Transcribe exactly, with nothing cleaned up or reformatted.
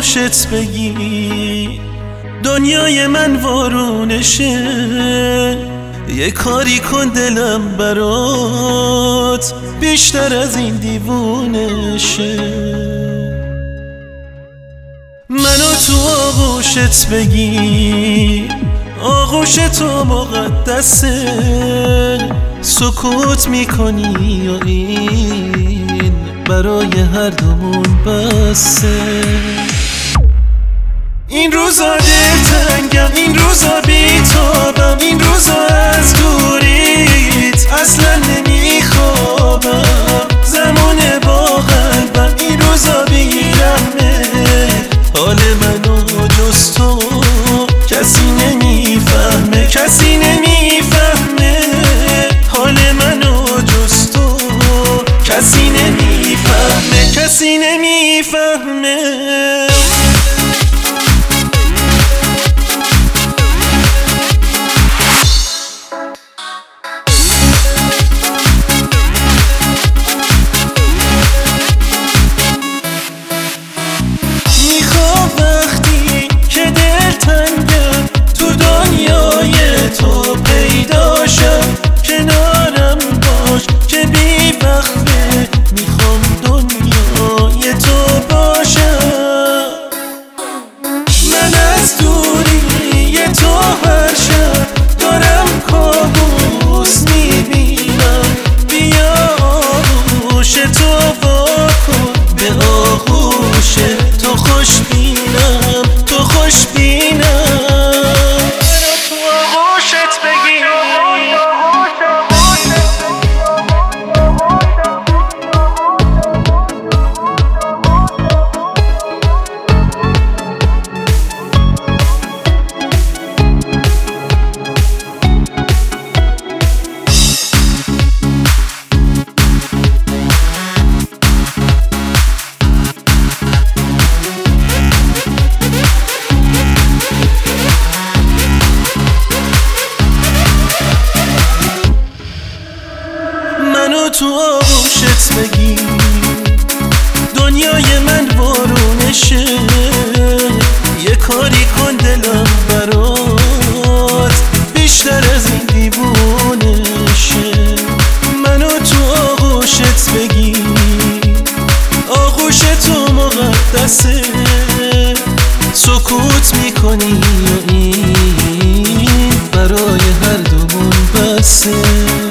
آغوشت بگی دنیای من وارونشه. یه کاری کن دلم برات بیشتر از این دیوونشه. منو تو آغوشت بگی آغوش تو مقدسه. سکوت میکنی و این برای هر دومون بسه. این روزا دلتنگم، این روزا بیتابم، این روزا از دوریت اصلا نمیخوابم. زمونه با قلبم این روزا بیرمه. حال منو جز تو کسی نمیفهمه، کسی نمیفهمه. حال منو جز تو کسی نمیفهمه، کسی نمیفهمه. تو آغوشت بگی دنیای من وارونشه. یه کاری کن دلم برات بیشتر از این دیوونشه. منو تو آغوشت بگی آغوش تو مقدسه. سکوت میکنی و این برای هر دومون بسه.